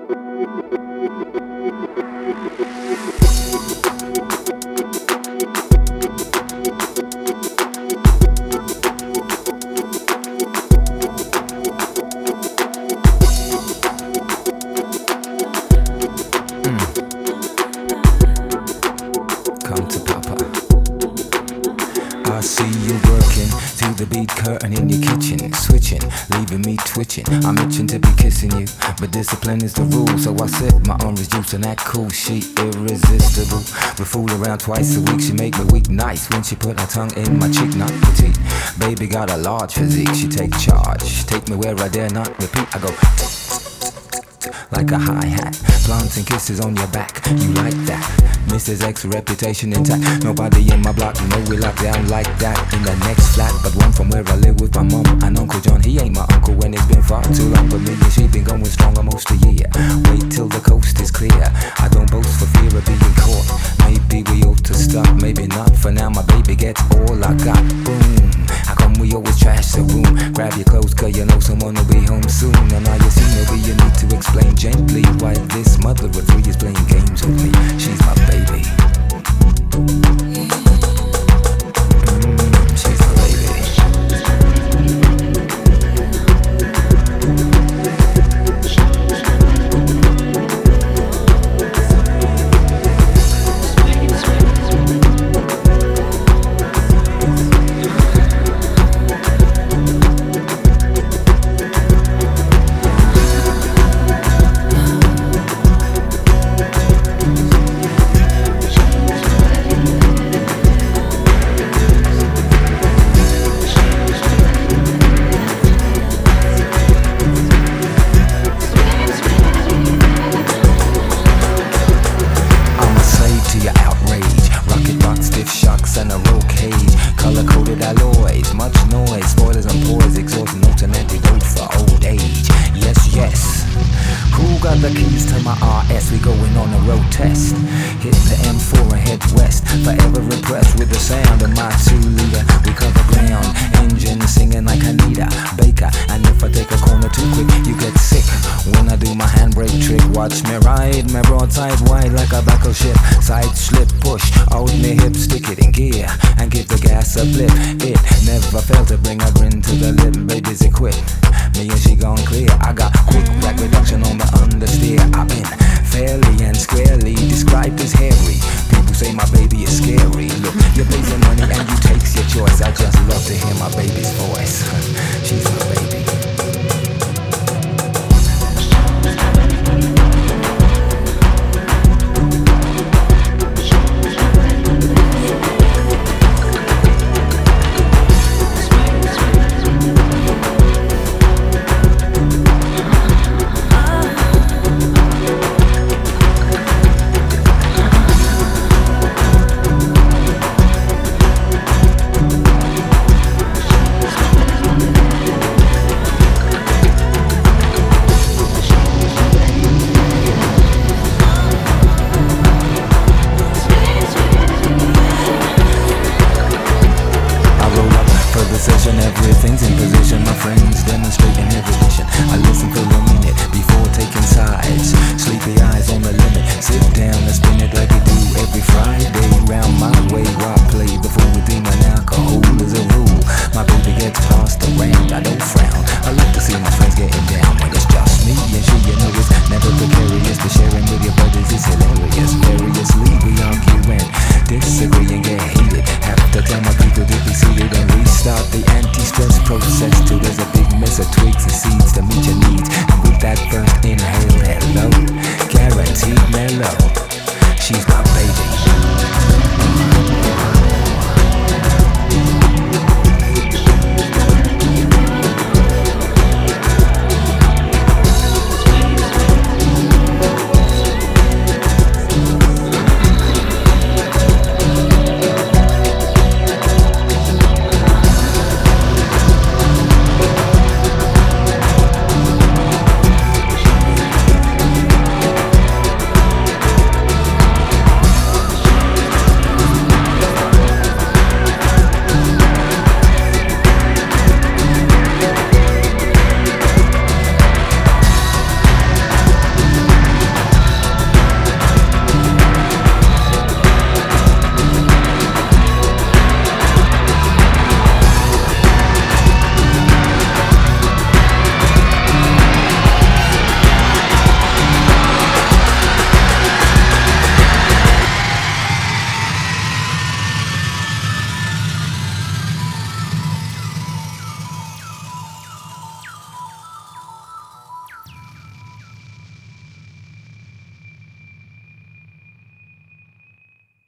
Come to Papa. I see you working through the beat curtain in your kitchen, switching, leaving me twitching. I'm itching to be kissing you, but discipline is the rule. So I sip my orange juice and that cool, she irresistible. We fool around twice a week, she make me weak nice when she put her tongue in my cheek, not petite. Baby got a large physique, she take charge, take me where I dare not repeat. I go like a hi-hat, planting kisses on your back, you like that? Mrs. X reputation intact, nobody in my block, you know we lock down like that. In the next flat, but one from where I live with my mom and Uncle John. He ain't my uncle when it's been far too long, but me and she been going strong almost a year. Wait till the coast is clear, I don't boast for fear of being caught. Maybe we ought to stop, maybe not. For now my baby gets all I got, boom. How come we always trash the room? Grab your clothes cause you know someone will be home soon. And now you see maybe you need to explain gently why this mother of three is playing games with me. She's my baby. She's my baby. And a roll cage, color-coded alloys, much noise, spoilers and poise, exhaust notes and antidote for old age. Yes, yes. Who got the keys to my RS? We going on a road test. Hit the M4 and head west. Forever impressed with the sound of my 2-liter. We cover ground, engine singing like Anita Baker. And if I take a corner too quick, you get sick. When I do my handbrake trick, watch me ride my broadside wide like a battleship. Side slip, push out me hip, stick it in gear and give the gas a blip. It never failed to bring a grin to the lip. Baby's equipped, me and she gone clear. I got quick rack reduction on the understeer. I've been fairly and squarely described as hairy. People say my baby is scary. Look, you pays your money and you takes your choice. I just love to hear my baby's voice.